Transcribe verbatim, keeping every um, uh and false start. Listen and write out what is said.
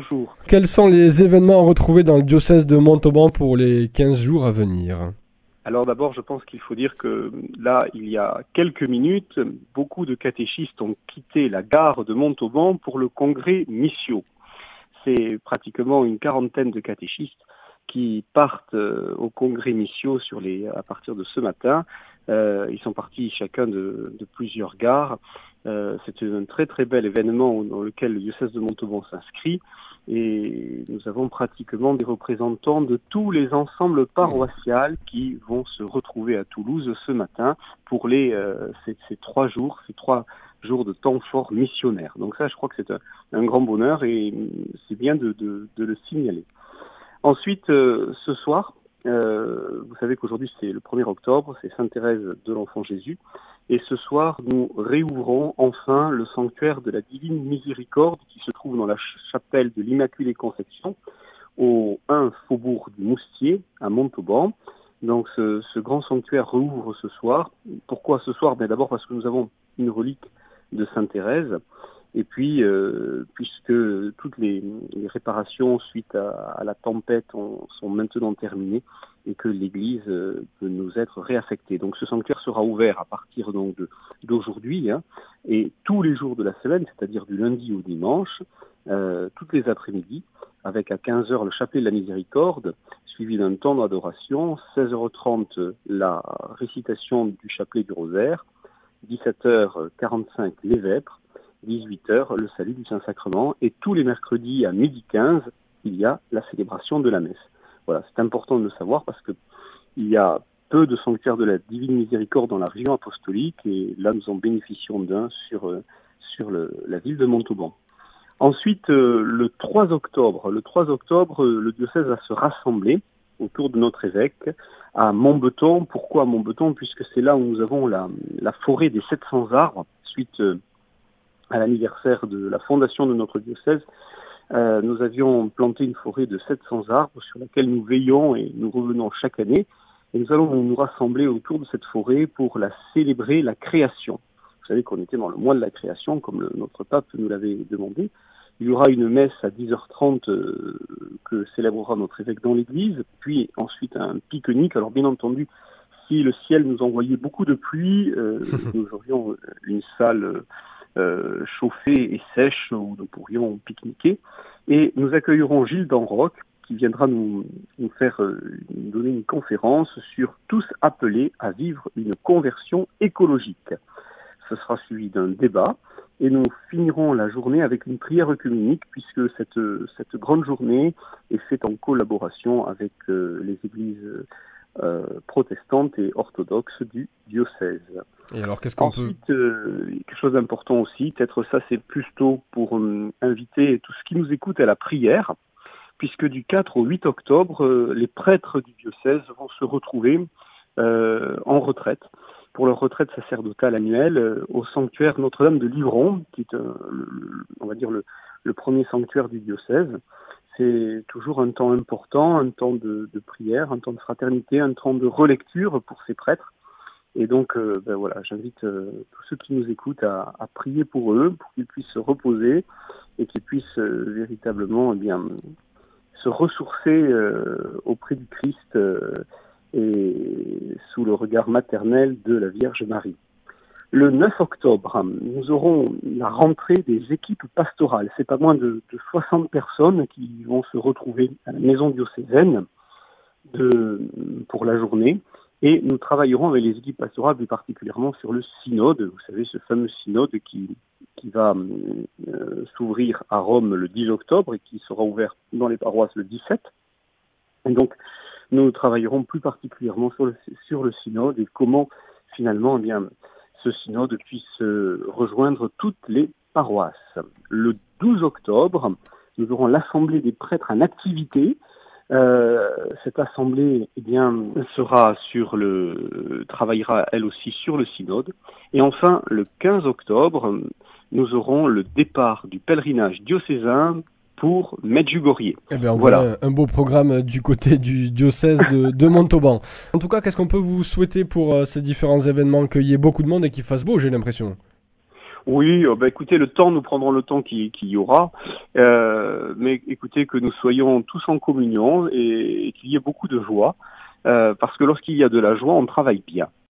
bonjour. Quels sont les événements à retrouver dans le diocèse de Montauban pour les quinze jours à venir ? Alors d'abord, je pense qu'il faut dire que là, il y a quelques minutes, beaucoup de catéchistes ont quitté la gare de Montauban pour le congrès Missio. C'est pratiquement une quarantaine de catéchistes qui partent euh, au congrès Missio sur les, à partir de ce matin. Euh, ils sont partis chacun de, de plusieurs gares. Euh, c'est un très très bel événement dans lequel le diocèse de Montauban s'inscrit. Et nous avons pratiquement des représentants de tous les ensembles paroissiales qui vont se retrouver à Toulouse ce matin pour les euh, ces, ces trois jours, ces trois jours de temps fort missionnaire. Donc ça, je crois que c'est un, un grand bonheur et c'est bien de, de, de le signaler. Ensuite, euh, ce soir, euh, vous savez qu'aujourd'hui c'est le premier octobre, c'est Sainte Thérèse de l'Enfant Jésus. Et ce soir, nous réouvrons enfin le sanctuaire de la Divine Miséricorde qui se trouve dans la chapelle de l'Immaculée Conception, au un Faubourg du Moustier, à Montauban. Donc ce, ce grand sanctuaire rouvre ce soir. Pourquoi ce soir ? Ben d'abord parce que nous avons une relique de Sainte Thérèse. Et puis, euh, puisque toutes les, les réparations suite à, à la tempête ont, sont maintenant terminées et que l'église euh, peut nous être réaffectée. Donc ce sanctuaire sera ouvert à partir donc de, d'aujourd'hui hein, et tous les jours de la semaine, c'est-à-dire du lundi au dimanche, euh, toutes les après-midi, avec à quinze heures le chapelet de la miséricorde, suivi d'un temps d'adoration, seize heures trente la récitation du chapelet du rosaire, dix-sept heures quarante-cinq les vêpres, dix-huit heures, le salut du Saint-Sacrement, et tous les mercredis à midi quinze, il y a la célébration de la messe. Voilà, c'est important de le savoir parce que il y a peu de sanctuaires de la Divine Miséricorde dans la région apostolique, et là nous en bénéficions d'un sur, euh, sur le, la ville de Montauban. Ensuite, euh, le trois octobre, le trois octobre, euh, le diocèse va se rassembler autour de notre évêque à Montbeton. Pourquoi Montbeton ? Puisque c'est là où nous avons la, la forêt des sept cents arbres, suite euh, à l'anniversaire de la fondation de notre diocèse. Euh, nous avions planté une forêt de sept cents arbres sur laquelle nous veillons et nous revenons chaque année. Et nous allons nous rassembler autour de cette forêt pour la célébrer, la création. Vous savez qu'on était dans le mois de la création, comme le, notre pape nous l'avait demandé. Il y aura une messe à dix heures trente euh, que célébrera notre évêque dans l'église, puis ensuite un pique-nique. Alors bien entendu, si le ciel nous envoyait beaucoup de pluie, euh, nous aurions une salle euh, chauffée et sèche où nous pourrions pique-niquer. Et nous accueillerons Gilles Danroc, qui viendra nous, nous faire euh, nous donner une conférence sur tous appelés à vivre une conversion écologique. Ce sera suivi d'un débat et nous finirons la journée avec une prière œcuménique puisque cette, cette grande journée est faite en collaboration avec euh, les églises euh, protestantes et orthodoxes du diocèse. Et alors qu'est-ce qu'on Ensuite, peut... euh, quelque chose d'important aussi, peut-être ça c'est plus tôt pour euh, inviter tout ce qui nous écoute à la prière, puisque du quatre au huit octobre, euh, les prêtres du diocèse vont se retrouver euh, en retraite, pour leur retraite sacerdotale annuelle, euh, au sanctuaire Notre-Dame de Livron, qui est, euh, le, on va dire, le, le premier sanctuaire du diocèse. C'est toujours un temps important, un temps de, de prière, un temps de fraternité, un temps de relecture pour ces prêtres. Et donc, euh, ben voilà, j'invite euh, tous ceux qui nous écoutent à, à prier pour eux, pour qu'ils puissent se reposer et qu'ils puissent euh, véritablement eh bien, se ressourcer euh, auprès du Christ euh, et sous le regard maternel de la Vierge Marie. Le neuf octobre, nous aurons la rentrée des équipes pastorales. C'est pas moins de, de soixante personnes qui vont se retrouver à la maison diocésaine de, pour la journée. Et nous travaillerons avec les équipes pastorales, plus particulièrement sur le synode. Vous savez, ce fameux synode qui, qui va euh, s'ouvrir à Rome le dix octobre et qui sera ouvert dans les paroisses le dix-sept. Et donc, nous travaillerons plus particulièrement sur le, sur le synode et comment, finalement, eh bien, ce synode puisse rejoindre toutes les paroisses. Le douze octobre, nous aurons l'Assemblée des prêtres en activité. Euh, cette assemblée, eh bien, sera sur le, travaillera elle aussi sur le synode. Et enfin, le quinze octobre, nous aurons le départ du pèlerinage diocésain pour Medjugorje. Eh bien, on voilà voit un beau programme du côté du diocèse de, de Montauban. En tout cas, qu'est-ce qu'on peut vous souhaiter pour euh, ces différents événements, qu'il y ait beaucoup de monde et qu'il fasse beau, j'ai l'impression. Oui, oh bah écoutez, le temps, nous prendrons le temps qu'il qu'il y aura, euh, mais écoutez, que nous soyons tous en communion et, et qu'il y ait beaucoup de joie, euh, parce que lorsqu'il y a de la joie, on travaille bien.